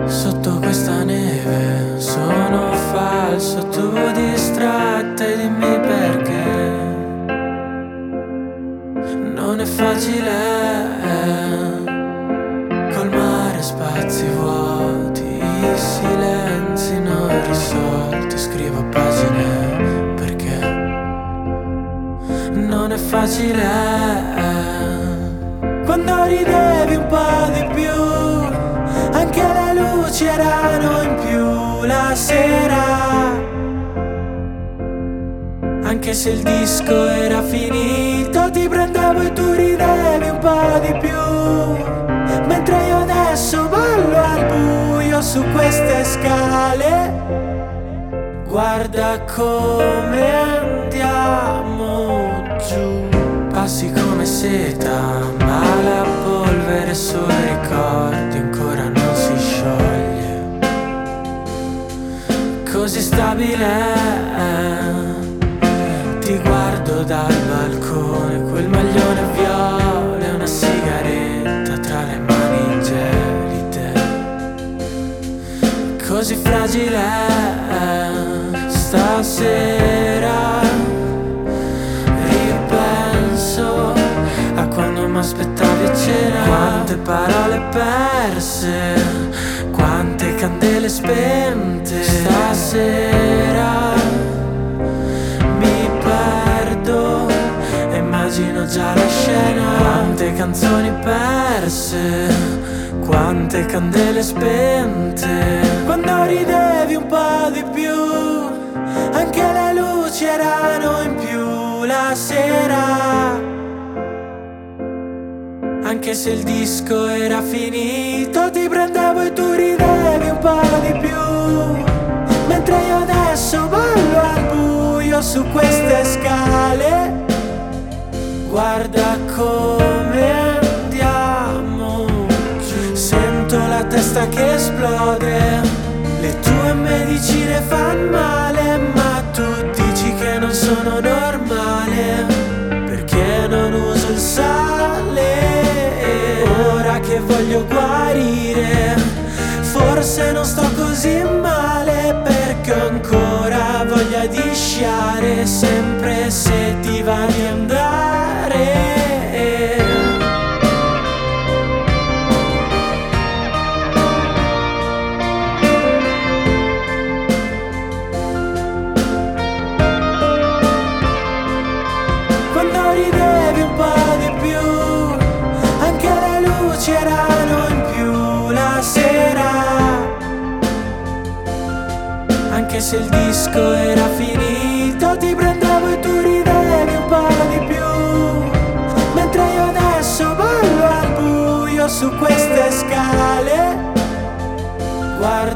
Sotto questa neve sono falso, tu distratta e dimmi perché. Non è facile colmare spazi vuoti, i silenzi non risolti. Scrivo pagine perché non è facile. Quando ridevi un po' di più, anche le luci erano in più la sera. Anche se il disco era finito, ti prendevo e tu ridevi un po' di più. Mentre io adesso ballo al buio su queste scale. Guarda come andiamo giù. Passi come seta, ma la polvere sui ricordi ancora non si scioglie. Così stabile, ti guardo dal balcone, quel maglione viola e una sigaretta tra le mani gelide. Così fragile, stasera ripenso a quando mi aspettavi a cena. Quante parole perse, quante candele spente. Stasera mi perdo e immagino già la scena. Quante canzoni perse, quante candele spente. Quando ridevi un po' di più, anche le luci erano in più la sera. Anche se il disco era finito, ti prendevo e tu ridevi un po' di più. Mentre io adesso ballo al buio su queste scale. Guarda come andiamo giù. Sento la testa che esplode, le tue medicine fanno male, ma tu dici che non sono normale perché non uso il sale. Ora che voglio guarire, forse non sto così male, perché ho ancora voglia di sciare, sempre se ti va di andare. Quando ridevi un po' di più, anche le luci erano in più la sera. Anche se il disco era finito, ti prendevo e tu ridevi un po' di più. Mentre io adesso ballo al buio su queste scale. Guarda